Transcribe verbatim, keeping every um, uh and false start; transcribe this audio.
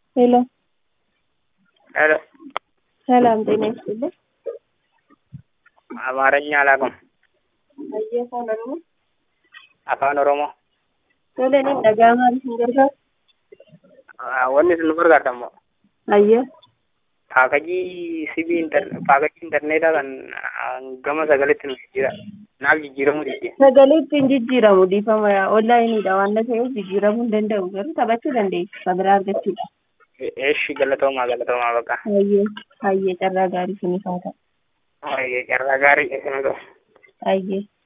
ሄሎ ሄሎ ሰላም ጤና ይስጥልኝ። አማርኛ አላውቅም። አየፋን ኦሮሞ afaan oromoo ቶለኔ ደጋማሪ ሲንገርጋ wanni isin nu gargaartan immoo አየ paakajii sibii inter paakajii intarneetaa kan gama sagaleetti nu jijjiira naaf jijjiiramuu didde sagaleetti hin jijjiiramu dhiifama onlaayiniidha waan ta'eef jijjiiramuu hin danda'u garuu taphachuu dandeessu kabiraa argachuudha. eeshi galatoomaa galatoomaa baqa Ayyee ayyee carraa gaarii sinif haa ta'u. carraa gaarii isin haa ta'u. Ayyee.